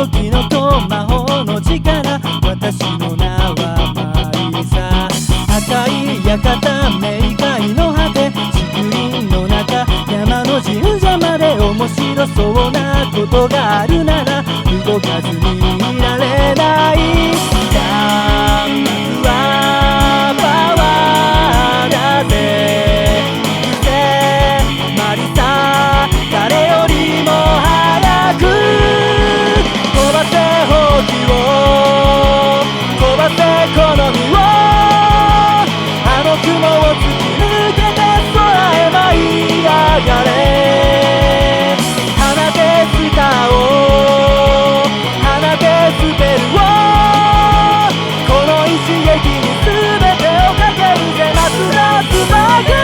時の子魔法の力、私の名はマリサ。赤い館冥界の果て、竹林の中山の神社まで、面白そうなことがあるなら動かずにいられない。ダンスはパワーだぜ、行くぜマリサ、誰よりも早く飛ばせほうきを、飛ばせ好みを、あの雲を突き抜けて空へ舞い上がれ。放てスターを、放てスペルを、この一撃に全てをかけるぜ、マスダスバーグ。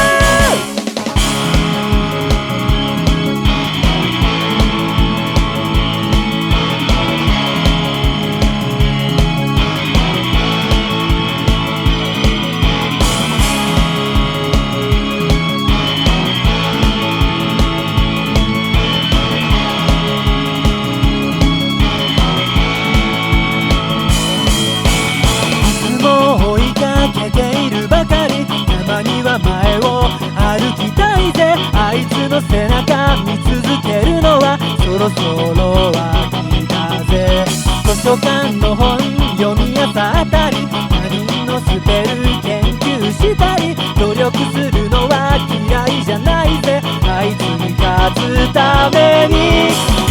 前を歩きたいぜ、あいつの背中見続けるのはそろそろ飽きたぜ。図書館の本読み漁ったり、他人のスペル研究したり、努力するのは嫌いじゃないぜ、あいつに勝つために。